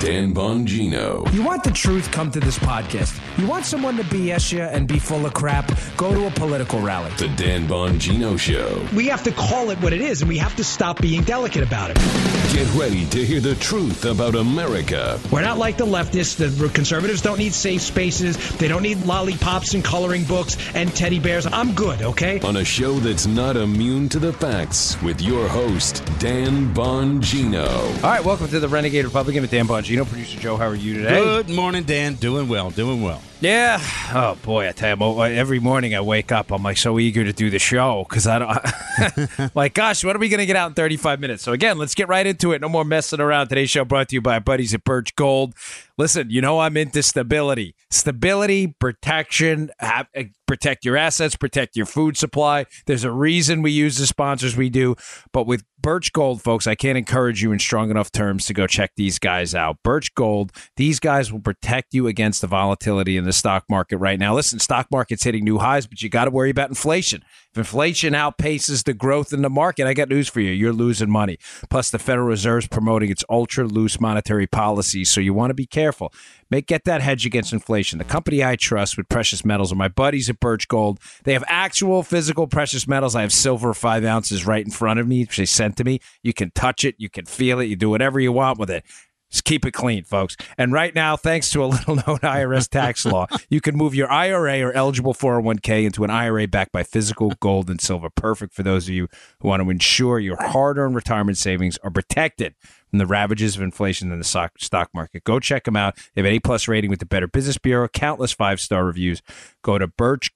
Dan Bongino. You want the truth? Come to this podcast. You want someone to BS you and be full of crap? Go to a political rally. The Dan Bongino Show. We have to call it what it is, and we have to stop being delicate about it. Get ready to hear the truth about America. We're not like the leftists. The conservatives don't need safe spaces. They don't need lollipops and coloring books and teddy bears. I'm good, okay? On a show that's not immune to the facts with your host, Dan Bongino. All right, welcome to the Renegade Republican with Dan Bongino. Producer Joe, how are you today? Good morning, Dan. Doing well. Yeah. Oh, boy, I tell you, every morning I wake up, I'm like so eager to do the show because I don't, like, gosh, what are we going to get out in 35 minutes? So, again, let's get right into it. No more messing around. Today's show brought to you by our buddies at Birch Gold. Listen, you know I'm into stability. Stability, protection, protect your assets, protect your food supply. There's a reason we use the sponsors we do. But with Birch Gold, folks, I can't encourage you in strong enough terms to go check these guys out. Birch Gold, these guys will protect you against the volatility in the stock market right now. Listen, stock market's hitting new highs, but you got to worry about inflation. If inflation outpaces the growth in the market, I got news for you. You're losing money. Plus, the Federal Reserve's promoting its ultra-loose monetary policies, so you want to be careful. Get that hedge against inflation. The company I trust with precious metals are my buddies at Birch Gold. They have actual physical precious metals. I have silver 5 ounces right in front of me, which they sent to me. You can touch it. You can feel it. You do whatever you want with it. Just keep it clean, folks. And right now, thanks to a little-known IRS tax law, you can move your IRA or eligible 401k into an IRA backed by physical gold and silver. Perfect for those of you who want to ensure your hard-earned retirement savings are protected from the ravages of inflation in the stock market. Go check them out. They have an A+ rating with the Better Business Bureau, countless 5-star reviews. Go to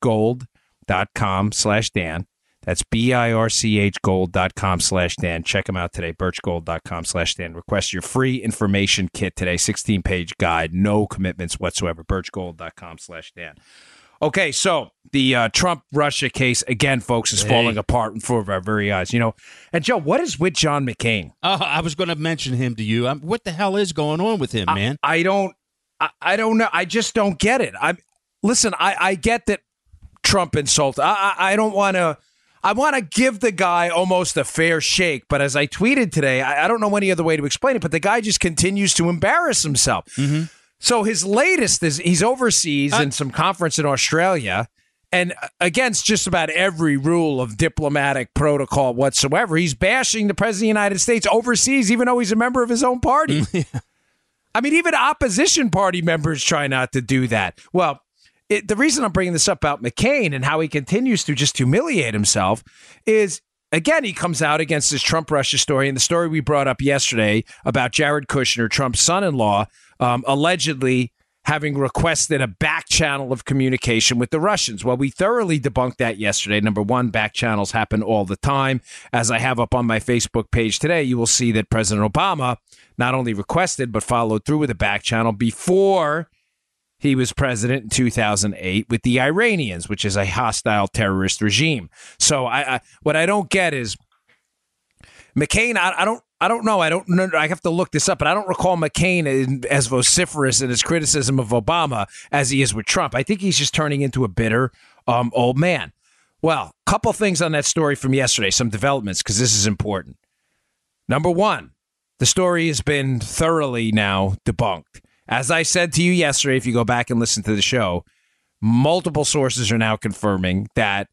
birchgold.com/Dan. That's BIRCHgold.com/Dan. Check them out today, birchgold.com/Dan. Request your free information kit today, 16-page guide, no commitments whatsoever, birchgold.com/Dan. Okay, so the Trump-Russia case, again, folks, is falling apart in front of our very eyes. You know, and Joe, what is with John McCain? I was going to mention him to you. What the hell is going on with him, man? I don't know. I just don't get it. Listen, I get that Trump insulted. I don't want to. I want to give the guy almost a fair shake, but as I tweeted today, I don't know any other way to explain it, but the guy just continues to embarrass himself. Mm-hmm. So his latest is he's overseas in some conference in Australia, and against just about every rule of diplomatic protocol whatsoever, he's bashing the president of the United States overseas, even though he's a member of his own party. Yeah. I mean, even opposition party members try not to do that. Well, the reason I'm bringing this up about McCain and how he continues to just humiliate himself is, again, he comes out against this Trump-Russia story and the story we brought up yesterday about Jared Kushner, Trump's son-in-law, allegedly having requested a back channel of communication with the Russians. Well, we thoroughly debunked that yesterday. Number one, back channels happen all the time. As I have up on my Facebook page today, you will see that President Obama not only requested but followed through with a back channel before he was president in 2008 with the Iranians, which is a hostile terrorist regime. So what I don't get is McCain. I don't know. I don't know. I have to look this up, but I don't recall McCain as vociferous in his criticism of Obama as he is with Trump. I think he's just turning into a bitter old man. Well, a couple things on that story from yesterday, some developments, because this is important. Number one, the story has been thoroughly now debunked. As I said to you yesterday, if you go back and listen to the show, multiple sources are now confirming that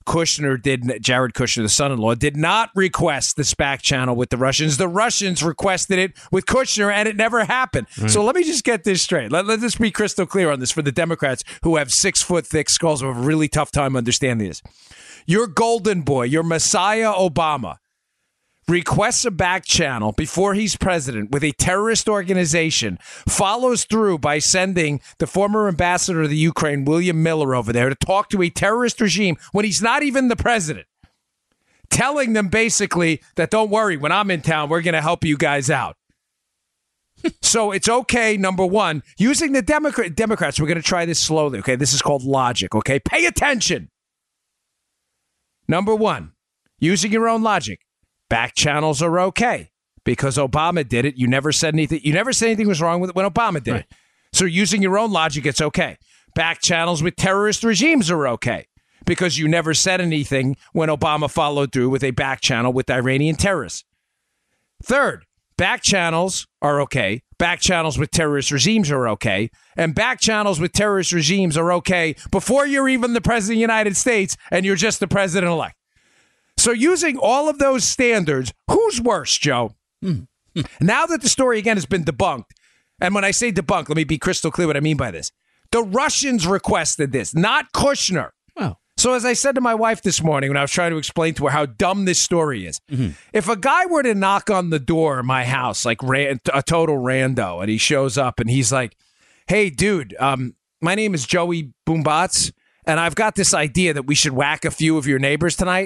Jared Kushner, the son-in-law, did not request this back channel with the Russians. The Russians requested it with Kushner, and it never happened. Right. So let me just get this straight. Let's be crystal clear on this for the Democrats who have 6-foot-thick skulls who have a really tough time understanding this. Your golden boy, your Messiah Obama, requests a back channel before he's president with a terrorist organization, follows through by sending the former ambassador to the Ukraine, William Miller, over there to talk to a terrorist regime when he's not even the president, telling them basically that, don't worry, when I'm in town, we're going to help you guys out. So it's okay, number one, using the Democrats, we're going to try this slowly, okay? This is called logic, okay? Pay attention. Number one, using your own logic. Back channels are okay because Obama did it. You never said anything. You never said anything was wrong with it when Obama did it. So using your own logic, it's okay. Back channels with terrorist regimes are okay because you never said anything when Obama followed through with a back channel with Iranian terrorists. Third, back channels are okay back channels with terrorist regimes are okay, and back channels with terrorist regimes are okay before you're even the president of the United States and you're just the president-elect. So using all of those standards, who's worse, Joe? Now that the story, again, has been debunked, and when I say debunked, let me be crystal clear what I mean by this. The Russians requested this, not Kushner. Oh. So as I said to my wife this morning when I was trying to explain to her how dumb this story is, if a guy were to knock on the door of my house, like a total rando, and he shows up and he's like, hey, dude, my name is Joey Boombots, and I've got this idea that we should whack a few of your neighbors tonight.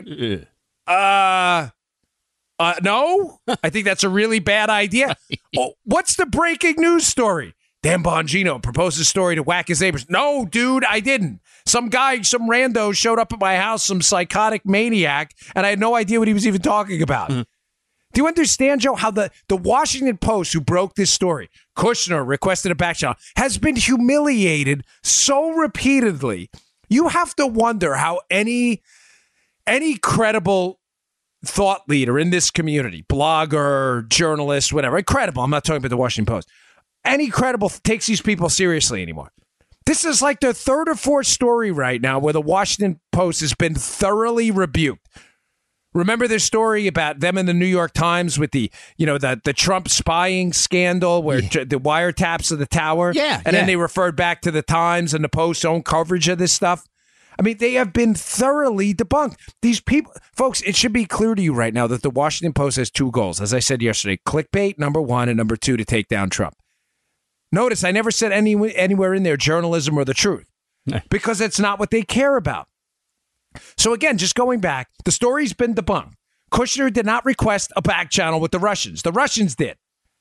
No, I think that's a really bad idea. Oh, what's the breaking news story? Dan Bongino proposed a story to whack his neighbors. No, dude, I didn't. Some guy, some rando showed up at my house, some psychotic maniac, and I had no idea what he was even talking about. Do you understand, Joe, how the Washington Post, who broke this story, Kushner requested a back channel, has been humiliated so repeatedly? You have to wonder how any credible thought leader in this community, blogger, journalist, whatever, credible, I'm not talking about the Washington Post, any credible takes these people seriously anymore. This is like the third or fourth story right now where the Washington Post has been thoroughly rebuked. Remember their story about them in the New York Times with the Trump spying scandal where the wiretaps of the tower? Yeah. And then they referred back to the Times and the Post's own coverage of this stuff. I mean, they have been thoroughly debunked. These people, folks, it should be clear to you right now that the Washington Post has two goals. As I said yesterday, clickbait, number one, and number two, to take down Trump. Notice I never said anywhere in there journalism or the truth, because it's not what they care about. So again, just going back, the story's been debunked. Kushner did not request a back channel with the Russians. The Russians did.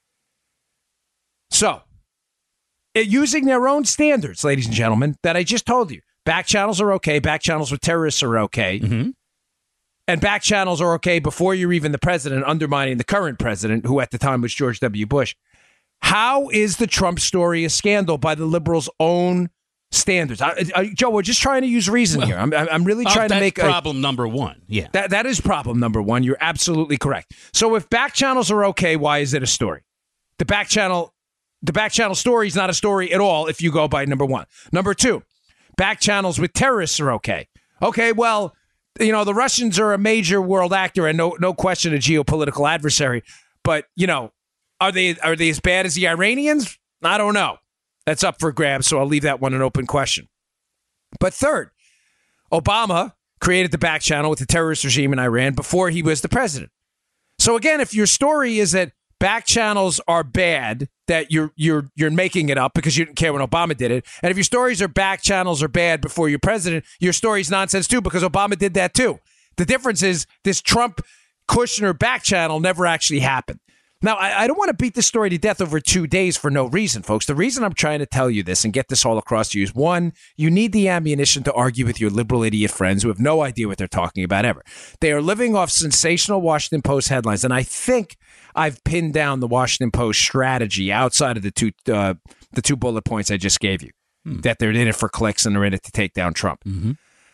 So, using their own standards, ladies and gentlemen, that I just told you, back channels are okay. Back channels with terrorists are okay. Mm-hmm. And back channels are okay before you're even the president, undermining the current president, who at the time was George W. Bush. How is the Trump story a scandal by the liberals' own standards? Joe, we're just trying to use reason here. I'm really trying to make problem number one. Yeah, that is problem number one. You're absolutely correct. So if back channels are okay, why is it a story? The back channel story is not a story at all if you go by number one. Number two, back channels with terrorists are okay. Okay, well, the Russians are a major world actor and no question a geopolitical adversary. But, are they as bad as the Iranians? I don't know. That's up for grabs, so I'll leave that one an open question. But third, Obama created the back channel with the terrorist regime in Iran before he was the president. So again, if your story is that back channels are bad, that you're making it up because you didn't care when Obama did it, and if your stories are back channels are bad before you're president, your story's nonsense too because Obama did that too. The difference is this Trump-Kushner back channel never actually happened. Now, I don't want to beat this story to death over 2 days for no reason, folks. The reason I'm trying to tell you this and get this all across to you is, one, you need the ammunition to argue with your liberal idiot friends who have no idea what they're talking about ever. They are living off sensational Washington Post headlines, and I think I've pinned down the Washington Post strategy outside of the two bullet points I just gave you, that they're in it for clicks and they're in it to take down Trump. Mm-hmm.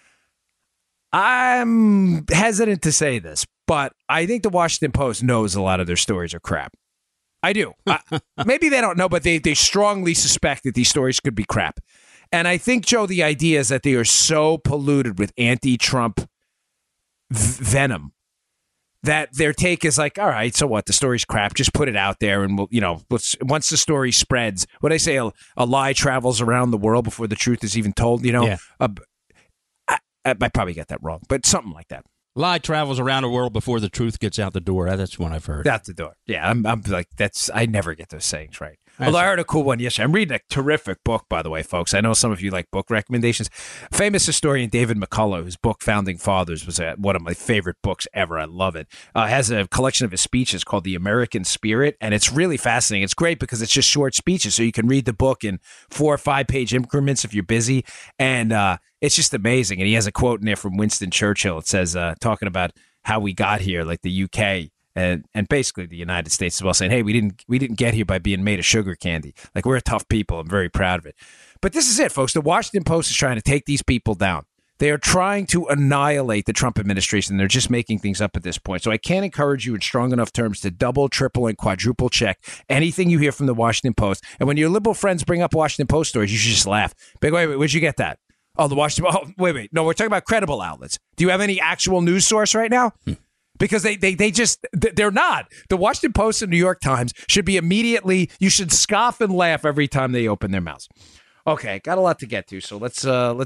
I'm hesitant to say this, but I think the Washington Post knows a lot of their stories are crap. I do. Maybe they don't know, but they strongly suspect that these stories could be crap. And I think, Joe, the idea is that they are so polluted with anti-Trump venom that their take is like, all right, so what? The story's crap. Just put it out there, and once the story spreads, what I say, a lie travels around the world before the truth is even told. Yeah. I probably got that wrong, but something like that. Lie travels around the world before the truth gets out the door. That's one I've heard. Out the door. Yeah, I'm like, I never get those sayings right. Although I heard a cool one yesterday. I'm reading a terrific book, by the way, folks. I know some of you like book recommendations. Famous historian David McCullough, whose book Founding Fathers was one of my favorite books ever. I love it. Has a collection of his speeches called The American Spirit, and it's really fascinating. It's great because it's just short speeches, so you can read the book in 4 or 5 page increments if you're busy, and it's just amazing. And he has a quote in there from Winston Churchill. It says, talking about how we got here, like the UK and basically the United States as well, saying, hey, we didn't get here by being made of sugar candy. Like, we're a tough people. I'm very proud of it. But this is it, folks. The Washington Post is trying to take these people down. They are trying to annihilate the Trump administration. They're just making things up at this point. So I can't encourage you in strong enough terms to double, triple, and quadruple check anything you hear from the Washington Post. And when your liberal friends bring up Washington Post stories, you should just laugh. Wait, where'd you get that? Oh, the Washington. Oh, wait. No, we're talking about credible outlets. Do you have any actual news source right now? Because they're not. The Washington Post and New York Times should be immediately. You should scoff and laugh every time they open their mouths. Okay, got a lot to get to, so let's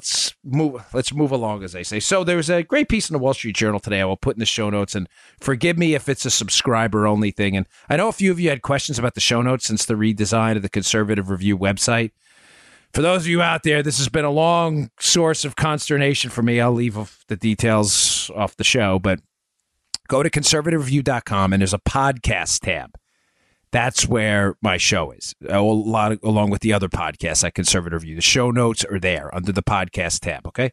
move along, as they say. So there's a great piece in the Wall Street Journal today I will put in the show notes, and forgive me if it's a subscriber-only thing. And I know a few of you had questions about the show notes since the redesign of the Conservative Review website. For those of you out there, this has been a long source of consternation for me. I'll leave the details off the show, but go to conservativereview.com, and there's a podcast tab. That's where my show is, along with the other podcasts at Conservative Review. The show notes are there under the podcast tab, okay?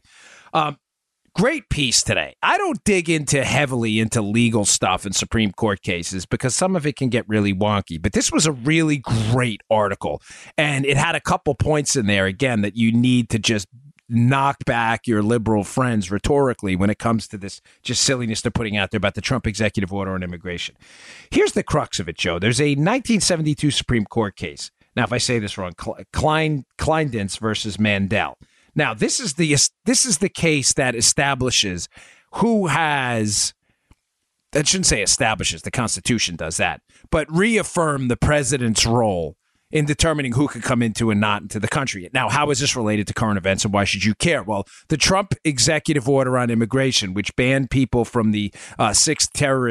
Great piece today. I don't dig heavily into legal stuff and Supreme Court cases because some of it can get really wonky. But this was a really great article, and it had a couple points in there, again, that you need to just knock back your liberal friends rhetorically when it comes to this just silliness they're putting out there about the Trump executive order on immigration. Here's the crux of it, Joe. There's a 1972 Supreme Court case. Now, if I say this wrong, Kleindienst versus Mandel. Now, this is the case that establishes who has, that shouldn't say establishes, the Constitution does that, but reaffirm the president's role in determining who could come into and not into the country. Now, how is this related to current events and why should you care? Well, the executive order on immigration, which banned people from the six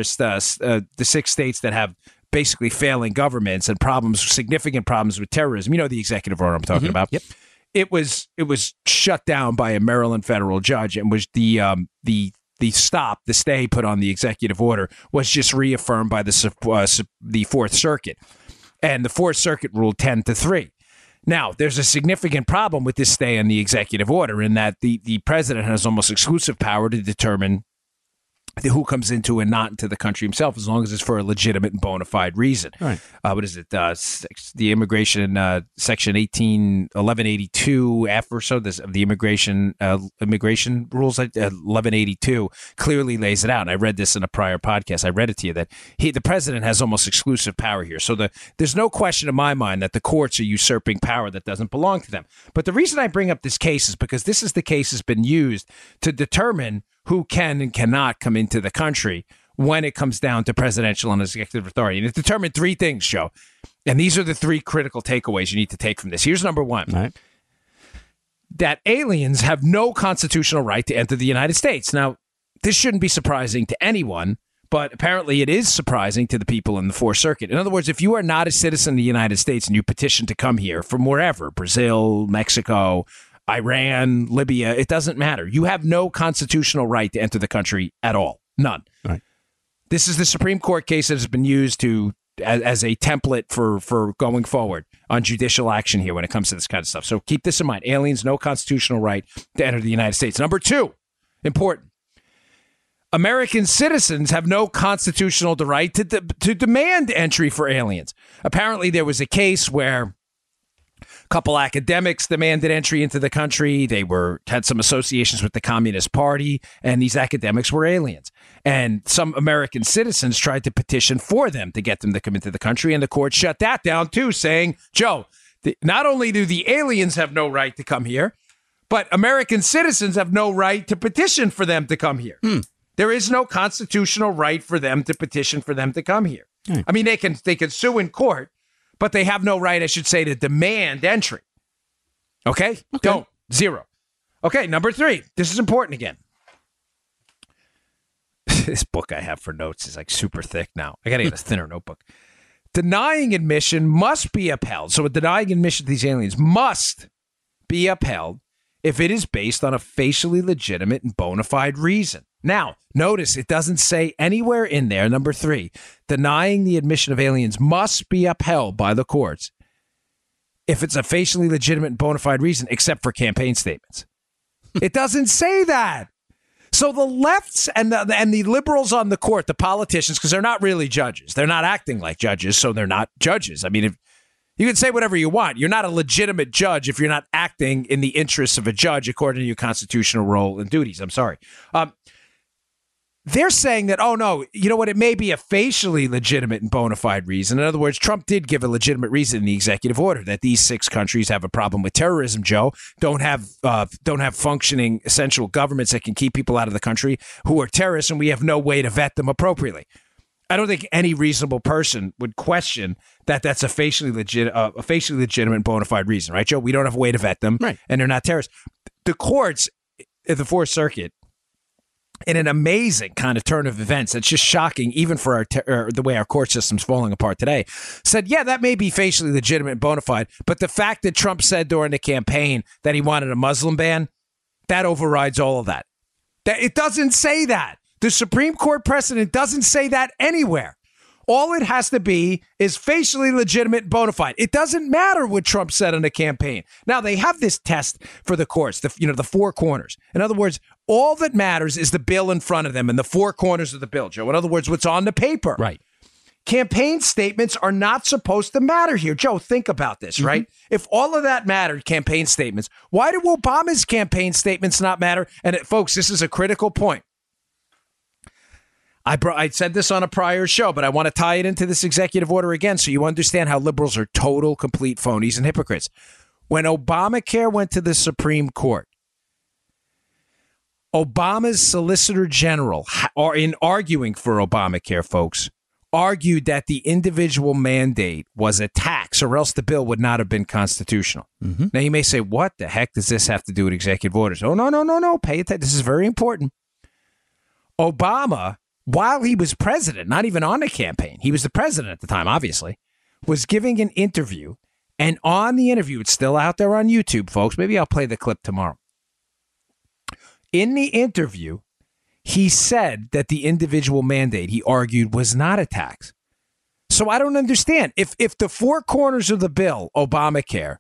states that have basically failing governments and significant problems with terrorism. You know the executive order I'm talking about. Yep. It was shut down by a Maryland federal judge, and was the stay put on the executive order was just reaffirmed by the Fourth Circuit. And the Fourth Circuit ruled 10-3. Now, there's a significant problem with this stay on the executive order in that the president has almost exclusive power to determine who comes into and not into the country himself, as long as it's for a legitimate and bona fide reason. Right. What is it? The immigration section 1182 F or so of the immigration rules, 1182 clearly lays it out. And I read this in a prior podcast. I read it to you that the president has almost exclusive power here. So there's no question in my mind that the courts are usurping power that doesn't belong to them. But the reason I bring up this case is because this is the case that's been used to determine who can and cannot come into the country when it comes down to presidential and executive authority. And it determined three things, Joe. And these are the three critical takeaways you need to take from this. Here's number one. Right. That aliens have no constitutional right to enter the United States. Now, this shouldn't be surprising to anyone, but apparently it is surprising to the people in the Fourth Circuit. In other words, if you are not a citizen of the United States and you petition to come here from wherever, Brazil, Mexico, Iran, Libya, it doesn't matter. You have no constitutional right to enter the country at all. None. Right. This is the Supreme Court case that has been used as a template for going forward on judicial action here when it comes to this kind of stuff. So keep this in mind. Aliens, no constitutional right to enter the United States. Number two, important. American citizens have no constitutional right to demand entry for aliens. Apparently, there was a case where couple academics demanded entry into the country. They had some associations with the Communist Party, and these academics were aliens. And some American citizens tried to petition for them to get them to come into the country, and the court shut that down too, saying, Joe, not only do the aliens have no right to come here, but American citizens have no right to petition for them to come here. There is no constitutional right for them to petition for them to come here. I mean, they can sue in court, but they have no right, I should say, to demand entry. Okay? Don't. Zero. Okay, number three. This is important again. This book I have for notes is like super thick now. I got to get a thinner notebook. Denying admission must be upheld. So a denying admission to these aliens must be upheld if it is based on a facially legitimate and bona fide reason. Now, notice it doesn't say anywhere in there, number three, denying the admission of aliens must be upheld by the courts if it's a facially legitimate and bona fide reason, except for campaign statements. It doesn't say that. So the lefts and the liberals on the court, the politicians, because they're not really judges. They're not acting like judges, so they're not judges. I mean, You can say whatever you want. You're not a legitimate judge if you're not acting in the interests of a judge according to your constitutional role and duties. I'm sorry. They're saying that, oh, no, you know what? It may be a facially legitimate and bona fide reason. In other words, Trump did give a legitimate reason in the executive order that these 6 countries have a problem with terrorism, Joe, don't have functioning essential governments that can keep people out of the country who are terrorists, and we have no way to vet them appropriately. I don't think any reasonable person would question that that's a facially legitimate and bona fide reason, right, Joe? We don't have a way to vet them, right, and they're not terrorists. The courts at the Fourth Circuit, in an amazing kind of turn of events that's just shocking, even for the way our court system's falling apart today, said, yeah, that may be facially legitimate and bona fide, but the fact that Trump said during the campaign that he wanted a Muslim ban, that overrides all of that. It doesn't say that. The Supreme Court precedent doesn't say that anywhere. All it has to be is facially legitimate and bona fide. It doesn't matter what Trump said in the campaign. Now, they have this test for the courts, the 4 corners. In other words, all that matters is the bill in front of them and the 4 corners of the bill, Joe. In other words, what's on the paper. Right. Campaign statements are not supposed to matter here. Joe, think about this, right? If all of that mattered, campaign statements, why do Obama's campaign statements not matter? And folks, this is a critical point. I said this on a prior show, but I want to tie it into this executive order again so you understand how liberals are total, complete phonies and hypocrites. When Obamacare went to the Supreme Court, Obama's Solicitor General, or in arguing for Obamacare, folks, argued that the individual mandate was a tax or else the bill would not have been constitutional. Now, you may say, what the heck does this have to do with executive orders? Oh, no. Pay attention. This is very important. Obama, while he was president, not even on the campaign, he was the president at the time, obviously, was giving an interview. And on the interview, it's still out there on YouTube, folks. Maybe I'll play the clip tomorrow. In the interview, he said that the individual mandate, he argued, was not a tax. So I don't understand. If the 4 corners of the bill, Obamacare,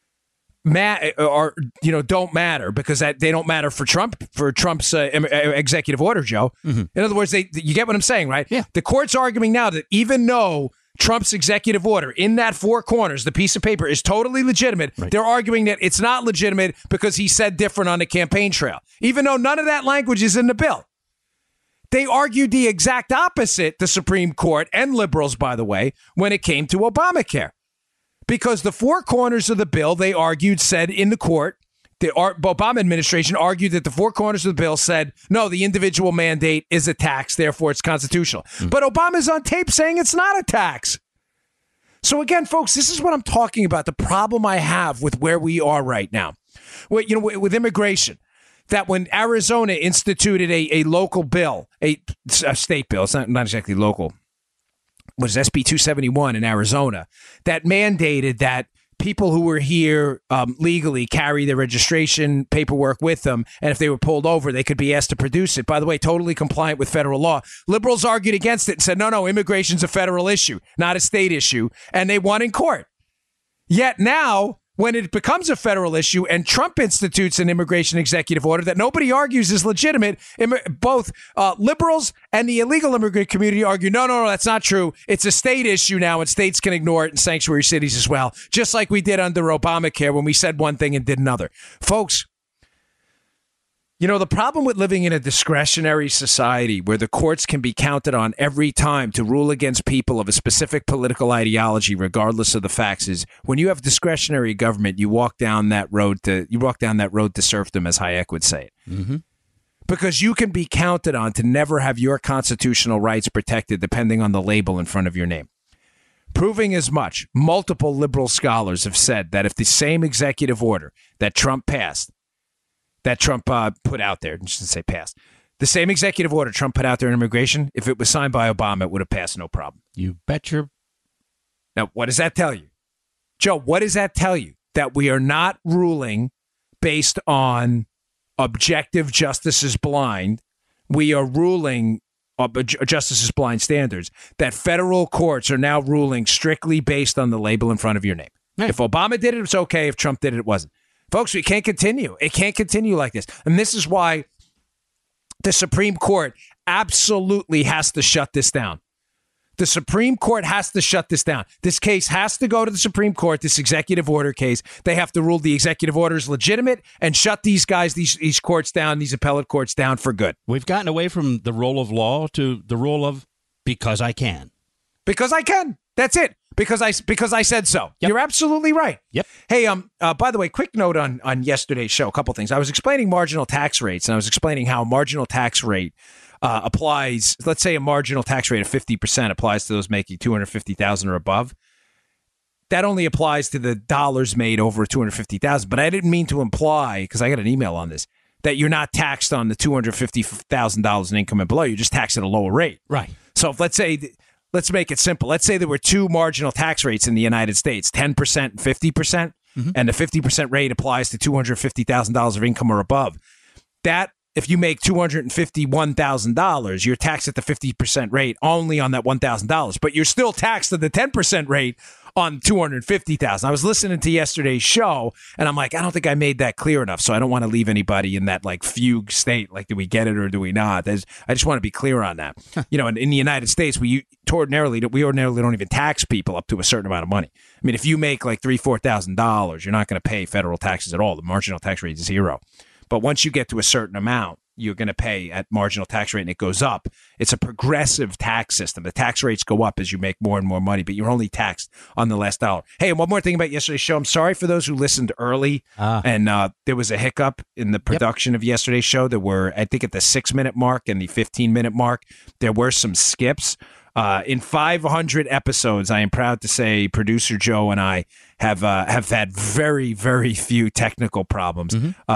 don't matter because they don't matter for Trump's executive order, Joe. In other words, you get what I'm saying, right? Yeah. The court's arguing now that even though Trump's executive order in that 4 corners, the piece of paper is totally legitimate, right, they're arguing that it's not legitimate because he said different on the campaign trail, even though none of that language is in the bill. They argued the exact opposite, the Supreme Court and liberals, by the way, when it came to Obamacare. Because the 4 corners of the bill, they argued, said in the court, the Obama administration argued that the 4 corners of the bill said, no, the individual mandate is a tax, therefore it's constitutional. But Obama's on tape saying it's not a tax. So again, folks, this is what I'm talking about, the problem I have with where we are right now. With immigration, that when Arizona instituted a local bill, a state bill, it's not exactly local, was SB 271 in Arizona, that mandated that people who were here legally carry their registration paperwork with them, and if they were pulled over, they could be asked to produce it. By the way, totally compliant with federal law. Liberals argued against it and said, no, immigration's a federal issue, not a state issue, and they won in court. Yet now, when it becomes a federal issue and Trump institutes an immigration executive order that nobody argues is legitimate, both liberals and the illegal immigrant community argue, no, that's not true. It's a state issue now, and states can ignore it in sanctuary cities as well, just like we did under Obamacare when we said one thing and did another. Folks, the problem with living in a discretionary society where the courts can be counted on every time to rule against people of a specific political ideology, regardless of the facts, is when you have discretionary government, you walk down that road to serfdom, as Hayek would say it. Because you can be counted on to never have your constitutional rights protected, depending on the label in front of your name. Proving as much, multiple liberal scholars have said that if the same executive order that Trump passed, that Trump put out there, I shouldn't say passed, the same executive order Trump put out there in immigration, if it was signed by Obama, it would have passed no problem. You betcha. Now, what does that tell you? Joe, what does that tell you? That we are not ruling based on objective justice is blind. We are ruling justice is blind standards. That federal courts are now ruling strictly based on the label in front of your name. Right. If Obama did it, it's okay. If Trump did it, it wasn't. Folks, we can't continue. It can't continue like this. And this is why the Supreme Court absolutely has to shut this down. The Supreme Court has to shut this down. This case has to go to the Supreme Court, this executive order case. They have to rule the executive order is legitimate and shut these guys, these courts down, these appellate courts down for good. We've gotten away from the rule of law to the rule of because I can. Because I can. That's it. Because I said so. Yep. You're absolutely right. Yep. Hey, by the way, quick note on yesterday's show, a couple things. I was explaining marginal tax rates, and I was explaining how a marginal tax rate applies. Let's say a marginal tax rate of 50% applies to those making $250,000 or above. That only applies to the dollars made over $250,000. But I didn't mean to imply, because I got an email on this, that you're not taxed on the $250,000 in income and below. You're just taxed at a lower rate. Right. So if let's make it simple. Let's say there were two marginal tax rates in the United States, 10% and 50%, and the 50% rate applies to $250,000 of income or above. That, if you make $251,000, you're taxed at the 50% rate only on that $1,000, but you're still taxed at the 10% rate on $250,000. I was listening to yesterday's show, and I'm like, I don't think I made that clear enough, so I don't want to leave anybody in that like fugue state, like, do we get it or do we not? I just want to be clear on that. You know, in the United States, we ordinarily don't even tax people up to a certain amount of money. I mean, if you make like $3,000-$4,000, you're not going to pay federal taxes at all. The marginal tax rate is 0. But once you get to a certain amount, you're going to pay at marginal tax rate, and it goes up. It's a progressive tax system. The tax rates go up as you make more and more money, but you're only taxed on the last dollar. Hey, one more thing about yesterday's show. I'm sorry for those who listened early, and there was a hiccup in the production of yesterday's show. There were, I think, at the 6-minute mark and the 15-minute mark, there were some skips. In 500 episodes, I am proud to say producer Joe and I have had very, very few technical problems.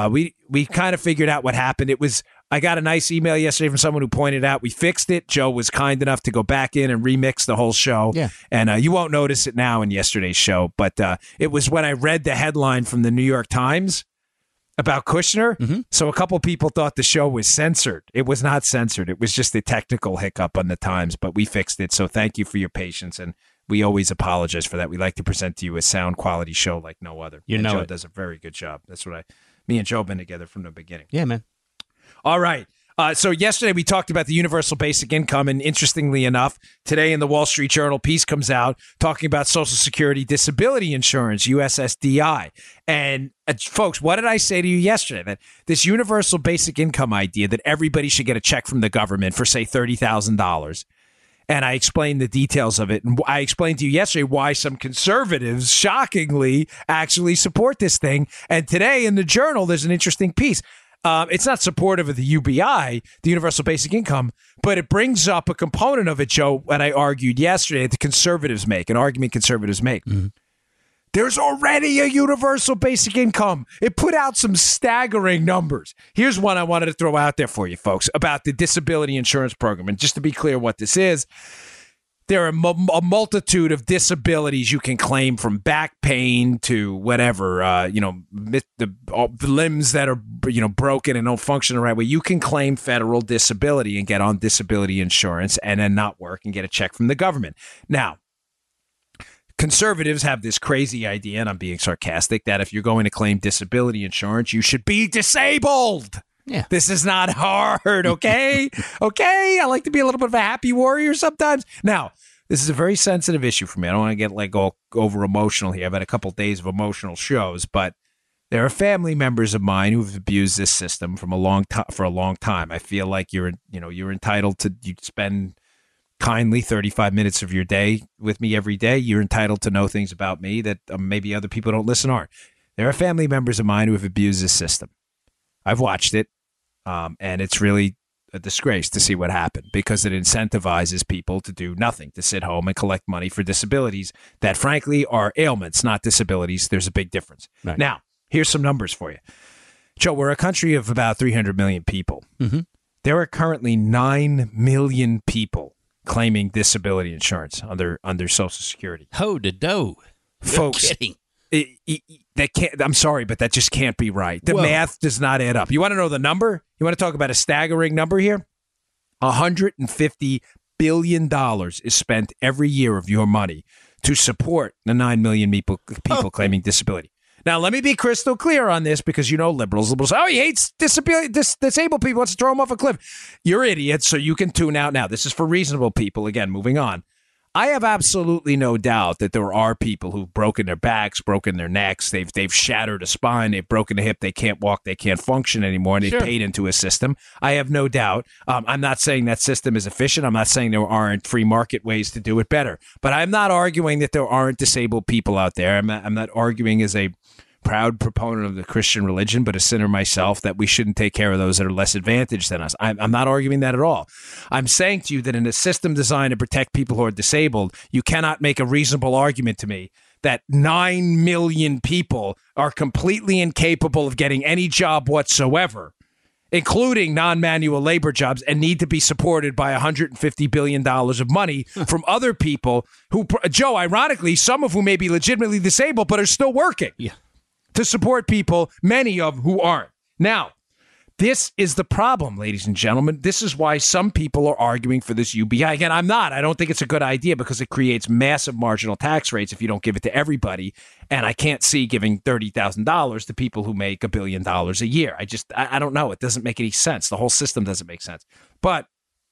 We kind of figured out what happened. I got a nice email yesterday from someone who pointed out we fixed it. Joe was kind enough to go back in and remix the whole show. Yeah. And you won't notice it now in yesterday's show, but it was when I read the headline from the New York Times about Kushner. So a couple people thought the show was censored. It was not censored. It was just a technical hiccup on the Times, but we fixed it. So thank you for your patience, and we always apologize for that. We like to present to you a sound quality show like no other. Joe does a very good job. That's what me and Joe have been together from the beginning. Yeah, man. All right. So yesterday we talked about the universal basic income, and interestingly enough, today in the Wall Street Journal piece comes out talking about Social Security Disability Insurance, USSDI. And folks, what did I say to you yesterday? That this universal basic income idea that everybody should get a check from the government for, say, $30,000. And I explained the details of it. And I explained to you yesterday why some conservatives, shockingly, actually support this thing. And today in the Journal, there's an interesting piece. It's not supportive of the UBI, the Universal Basic Income, but it brings up a component of it, Joe, that I argued yesterday that conservatives make, an argument conservatives make. There's already a universal basic income. It put out some staggering numbers. Here's one I wanted to throw out there for you, folks, about the disability insurance program. And just to be clear what this is, there are a multitude of disabilities you can claim, from back pain to whatever, the limbs that are, broken and don't function the right way. You can claim federal disability and get on disability insurance and then not work and get a check from the government. Now, conservatives have this crazy idea, and I'm being sarcastic, that if you're going to claim disability insurance, you should be disabled. Yeah. This is not hard, okay? Okay? I like to be a little bit of a happy warrior sometimes. Now, this is a very sensitive issue for me. I don't want to get all over emotional here. I've had a couple days of emotional shows, but there are family members of mine who've abused this system for a long time. I feel like you're entitled to spend kindly 35 minutes of your day with me every day. You're entitled to know things about me that maybe other people don't listen are. There are family members of mine who have abused this system. I've watched it. And it's really a disgrace to see what happened, because it incentivizes people to do nothing, to sit home and collect money for disabilities that, frankly, are ailments, not disabilities. There's a big difference. Right. Now, here's some numbers for you. Joe, we're a country of about 300 million people. There are currently 9 million people claiming disability insurance under Social Security. Ho-da-do. Folks. You're kidding. I'm sorry, but that just can't be right. The math does not add up. You want to know the number? You want to talk about a staggering number here? $150 billion is spent every year of your money to support the 9 million people claiming disability. Now, let me be crystal clear on this, because liberals say, oh, he hates disabled people, wants to throw them off a cliff. You're idiots, so you can tune out now. This is for reasonable people. Again, moving on. I have absolutely no doubt that there are people who've broken their backs, broken their necks, they've shattered a spine, they've broken a hip, they can't walk, they can't function anymore, and they've paid into a system. I have no doubt. I'm not saying that system is efficient. I'm not saying there aren't free market ways to do it better. But I'm not arguing that there aren't disabled people out there. I'm not arguing as a proud proponent of the Christian religion, but a sinner myself, that we shouldn't take care of those that are less advantaged than us. I'm not arguing that at all. I'm saying to you that in a system designed to protect people who are disabled, you cannot make a reasonable argument to me that 9 million people are completely incapable of getting any job whatsoever, including non-manual labor jobs, and need to be supported by $150 billion of money from other people who, Joe, ironically, some of whom may be legitimately disabled but are still working. Yeah. To support people, many of who aren't. Now, this is the problem, ladies and gentlemen. This is why some people are arguing for this UBI. Again, I'm not. I don't think it's a good idea because it creates massive marginal tax rates if you don't give it to everybody. And I can't see giving $30,000 to people who make $1 billion a year. I don't know. It doesn't make any sense. The whole system doesn't make sense. But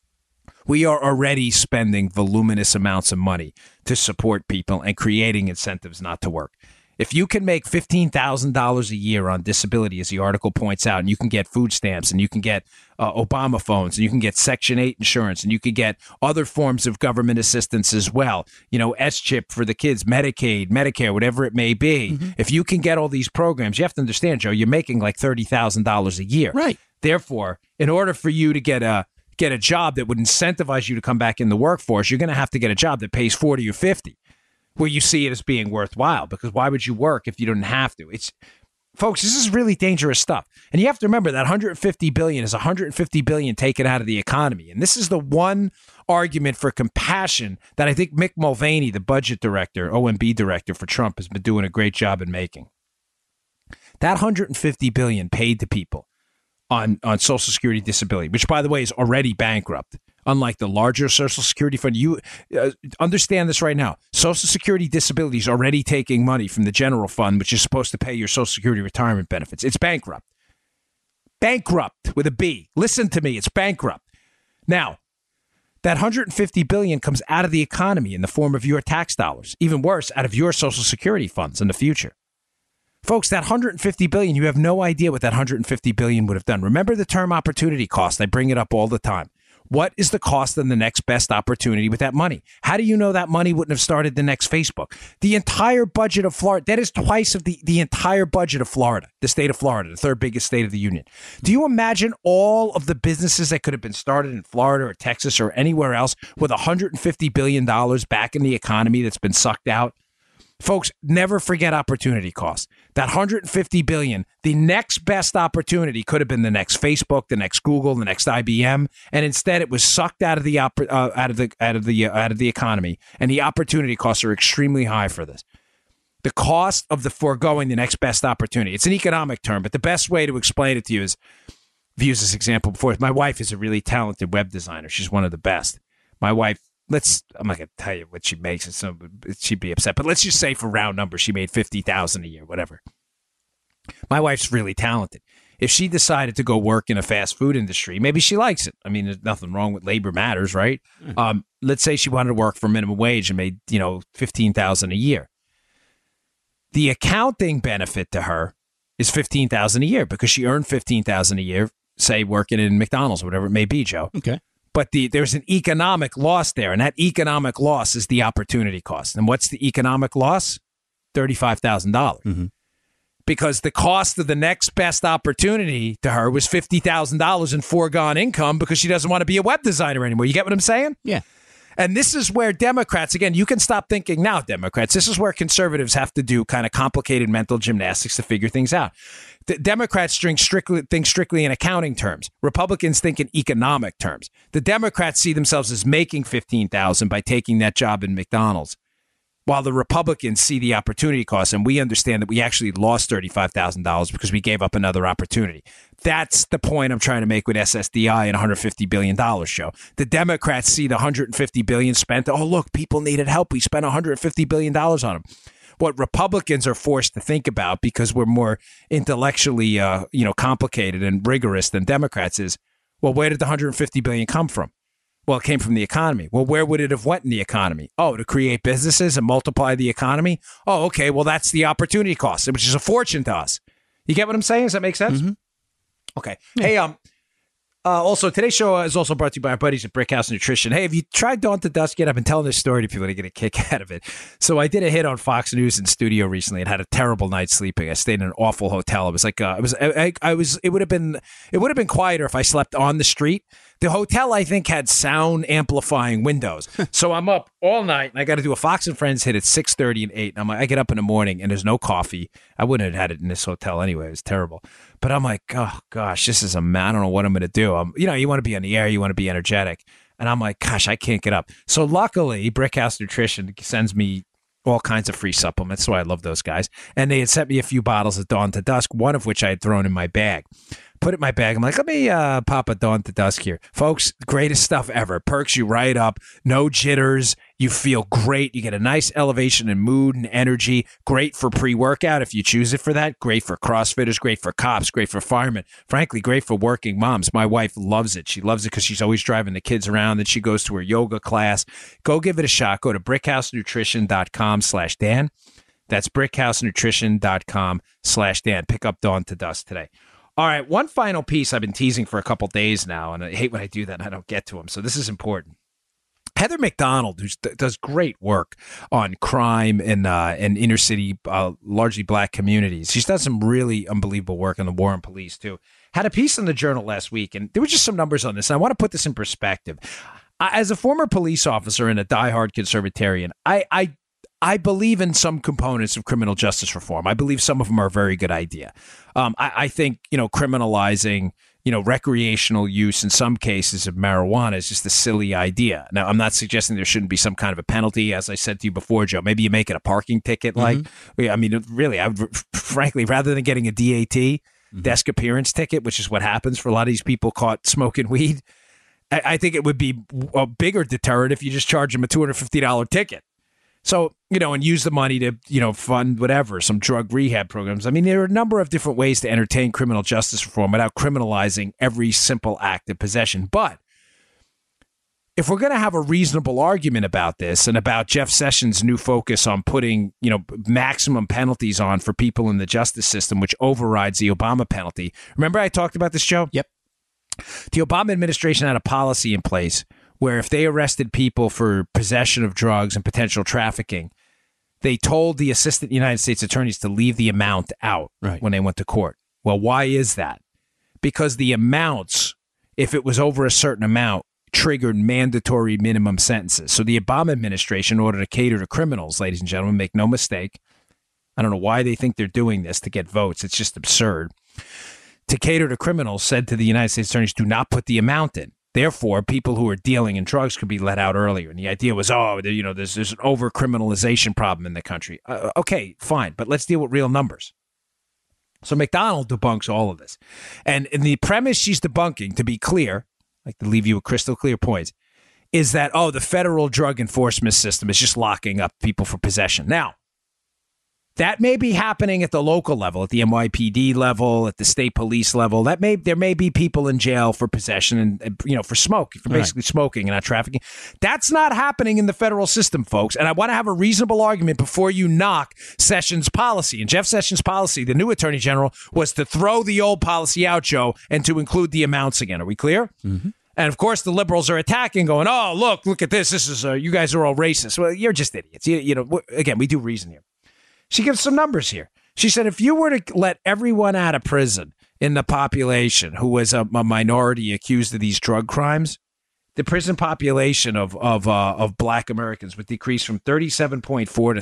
we are already spending voluminous amounts of money to support people and creating incentives not to work. If you can make $15,000 a year on disability, as the article points out, and you can get food stamps, and you can get Obama phones, and you can get Section 8 insurance, and you can get other forms of government assistance as well, S-chip for the kids, Medicaid, Medicare, whatever it may be. Mm-hmm. If you can get all these programs, you have to understand, Joe, you're making like $30,000 a year. Right. Therefore, in order for you to get a job that would incentivize you to come back in the workforce, you're going to have to get a job that pays 40 or 50. Where you see it as being worthwhile, because why would you work if you didn't have to? Folks, this is really dangerous stuff. And you have to remember that $150 billion is $150 billion taken out of the economy. And this is the one argument for compassion that I think Mick Mulvaney, the budget director, OMB director for Trump, has been doing a great job in making. That $150 billion paid to people on Social Security disability, which, by the way, is already bankrupt. Unlike the larger Social Security fund, you understand this right now. Social Security disability is already taking money from the general fund, which is supposed to pay your Social Security retirement benefits. It's bankrupt. Bankrupt with a B. Listen to me. It's bankrupt. Now, that $150 billion comes out of the economy in the form of your tax dollars. Even worse, out of your Social Security funds in the future. Folks, that $150 billion, you have no idea what that $150 billion would have done. Remember the term opportunity cost. I bring it up all the time. What is the cost of the next best opportunity with that money? How do you know that money wouldn't have started the next Facebook? The entire budget of Florida, that is twice of the entire budget of Florida, the state of Florida, the third biggest state of the union. Do you imagine all of the businesses that could have been started in Florida or Texas or anywhere else with $150 billion back in the economy that's been sucked out? Folks, never forget opportunity cost. That $150 billion, the next best opportunity could have been the next Facebook, the next Google, the next IBM, and instead it was sucked out of the economy, and the opportunity costs are extremely high for this. The cost of the foregoing the next best opportunity. It's an economic term, but the best way to explain it to you is, I've used this example before. My wife is a really talented web designer. She's one of the best. My wife, I'm not going to tell you what she makes, so she'd be upset. But let's just say for round numbers, she made $50,000 a year, whatever. My wife's really talented. If she decided to go work in a fast food industry, maybe she likes it. I mean, there's nothing wrong with labor matters, right? Mm-hmm. Let's say she wanted to work for minimum wage and made, $15,000 a year. The accounting benefit to her is $15,000 a year because she earned $15,000 a year, say working in McDonald's or whatever it may be, Joe. Okay. But there's an economic loss there, and that economic loss is the opportunity cost. And what's the economic loss? $35,000. Mm-hmm. Because the cost of the next best opportunity to her was $50,000 in foregone income because she doesn't want to be a web designer anymore. You get what I'm saying? Yeah. And this is where Democrats, again, you can stop thinking now, Democrats. This is where conservatives have to do kind of complicated mental gymnastics to figure things out. The Democrats think strictly in accounting terms. Republicans think in economic terms. The Democrats see themselves as making $15,000 by taking that job in McDonald's, while the Republicans see the opportunity cost, and we understand that we actually lost $35,000 because we gave up another opportunity. That's the point I'm trying to make with SSDI and $150 billion show. The Democrats see the $150 billion spent. Oh, look, people needed help. We spent $150 billion on them. What Republicans are forced to think about, because we're more intellectually complicated and rigorous than Democrats, is, well, where did the $150 billion come from? Well, it came from the economy. Well, where would it have went in the economy? Oh, to create businesses and multiply the economy? Oh, okay. Well, that's the opportunity cost, which is a fortune to us. You get what I'm saying? Does that make sense? Mm-hmm. Okay. Yeah. Hey, also, today's show is also brought to you by our buddies at Brickhouse Nutrition. Hey, have you tried Dawn to Dusk yet? I've been telling this story to people to get a kick out of it. So I did a hit on Fox News in studio recently and had a terrible night sleeping. I stayed in an awful hotel. It was like it would have been quieter if I slept on the street. The hotel, I think, had sound amplifying windows. So I'm up all night, and I got to do a Fox and Friends hit at 6:30 and 8. And I'm like, I get up in the morning, and there's no coffee. I wouldn't have had it in this hotel anyway. It was terrible. But I'm like, oh, gosh, this is I don't know what I'm going to do. You want to be on the air. You want to be energetic. And I'm like, gosh, I can't get up. So luckily, Brickhouse Nutrition sends me all kinds of free supplements, so I love those guys. And they had sent me a few bottles of Dawn to Dusk, one of which I had thrown in my bag. Put it in my bag. I'm like, let me pop a Dawn to Dusk here. Folks, greatest stuff ever. Perks you right up. No jitters. You feel great. You get a nice elevation in mood and energy. Great for pre-workout if you choose it for that. Great for CrossFitters. Great for cops. Great for firemen. Frankly, great for working moms. My wife loves it. She loves it because she's always driving the kids around. Then she goes to her yoga class. Go give it a shot. Go to brickhousenutrition.com/Dan. That's brickhousenutrition.com/Dan. Pick up Dawn to Dusk today. All right, one final piece I've been teasing for a couple days now, and I hate when I do that and I don't get to them, so this is important. Heather McDonald, who does great work on crime in inner city, largely black communities. She's done some really unbelievable work on the war on police, too. Had a piece in the Journal last week, and there were just some numbers on this, and I want to put this in perspective. As a former police officer and a diehard conservatarian, I believe in some components of criminal justice reform. I believe some of them are a very good idea. I think, criminalizing, recreational use in some cases of marijuana is just a silly idea. Now, I'm not suggesting there shouldn't be some kind of a penalty, as I said to you before, Joe. Maybe you make it a parking ticket. I mean, really, I would, frankly, rather than getting a DAT, desk appearance ticket, which is what happens for a lot of these people caught smoking weed, I think it would be a bigger deterrent if you just charge them a $250 ticket. So, and use the money to, fund whatever, some drug rehab programs. I mean, there are a number of different ways to entertain criminal justice reform without criminalizing every simple act of possession. But if we're going to have a reasonable argument about this and about Jeff Sessions' new focus on putting, maximum penalties on for people in the justice system, which overrides the Obama penalty. Remember I talked about this, Joe? Yep. The Obama administration had a policy in place where if they arrested people for possession of drugs and potential trafficking, they told the assistant United States attorneys to leave the amount out when they went to court. Well, why is that? Because the amounts, if it was over a certain amount, triggered mandatory minimum sentences. So the Obama administration, in order to cater to criminals, ladies and gentlemen, make no mistake, I don't know why they think they're doing this to get votes. It's just absurd. To cater to criminals, said to the United States attorneys, do not put the amount in. Therefore, people who are dealing in drugs could be let out earlier. And the idea was, there's an over-criminalization problem in the country. Okay, fine, but let's deal with real numbers. So McDonald debunks all of this. And the premise she's debunking, to be clear, I'd like to leave you with crystal clear points, is that, the federal drug enforcement system is just locking up people for possession. Now, that may be happening at the local level, at the NYPD level, at the state police level. There may be people in jail for possession and for basically smoking and not trafficking. That's not happening in the federal system, folks. And I want to have a reasonable argument before you knock Sessions' policy. And Jeff Sessions' policy, the new attorney general, was to throw the old policy out, Joe, and to include the amounts again. Are we clear? Mm-hmm. And of course, the liberals are attacking, going, "Oh, look at this. This is you guys are all racist." Well, you're just idiots. Again, we do reason here. She gives some numbers here. She said if you were to let everyone out of prison in the population who was a minority accused of these drug crimes, the prison population of black Americans would decrease from 37.4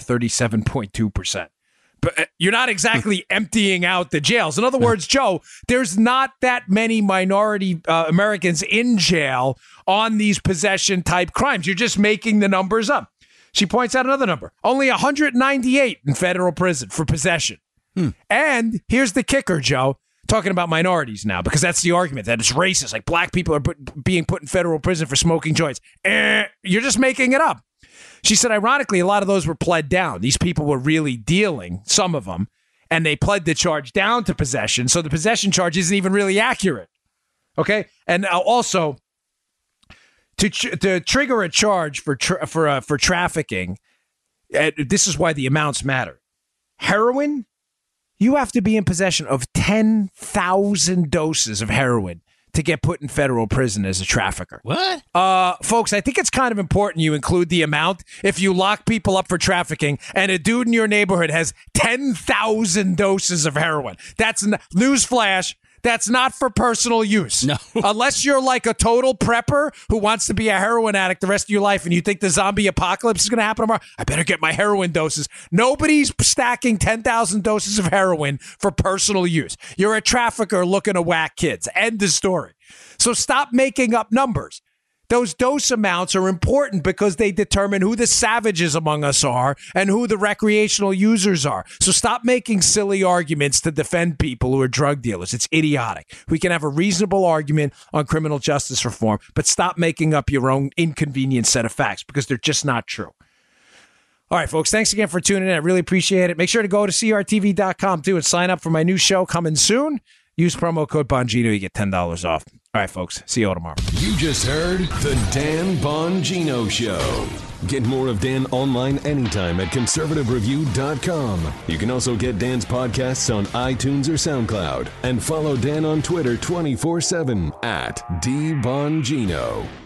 to 37.2%. But you're not exactly emptying out the jails. In other words, Joe, there's not that many minority Americans in jail on these possession-type crimes. You're just making the numbers up. She points out another number. Only 198 in federal prison for possession. And here's the kicker, Joe, talking about minorities now, because that's the argument, that it's racist. Like black people are being put in federal prison for smoking joints. You're just making it up. She said, ironically, a lot of those were pled down. These people were really dealing, some of them, and they pled the charge down to possession. So the possession charge isn't even really accurate. Okay? And also, to trigger a charge for trafficking, this is why the amounts matter. Heroin, you have to be in possession of 10,000 doses of heroin to get put in federal prison as a trafficker. What? Folks, I think it's kind of important you include the amount if you lock people up for trafficking and a dude in your neighborhood has 10,000 doses of heroin. That's newsflash. That's not for personal use. No. Unless you're like a total prepper who wants to be a heroin addict the rest of your life and you think the zombie apocalypse is going to happen tomorrow, I better get my heroin doses. Nobody's stacking 10,000 doses of heroin for personal use. You're a trafficker looking to whack kids. End of story. So stop making up numbers. Those dose amounts are important because they determine who the savages among us are and who the recreational users are. So stop making silly arguments to defend people who are drug dealers. It's idiotic. We can have a reasonable argument on criminal justice reform, but stop making up your own inconvenient set of facts because they're just not true. All right, folks, thanks again for tuning in. I really appreciate it. Make sure to go to crtv.com too and sign up for my new show coming soon. Use promo code Bongino. You get $10 off. All right, folks. See you all tomorrow. You just heard the Dan Bongino Show. Get more of Dan online anytime at conservativereview.com. You can also get Dan's podcasts on iTunes or SoundCloud. And follow Dan on Twitter 24/7 at DBongino.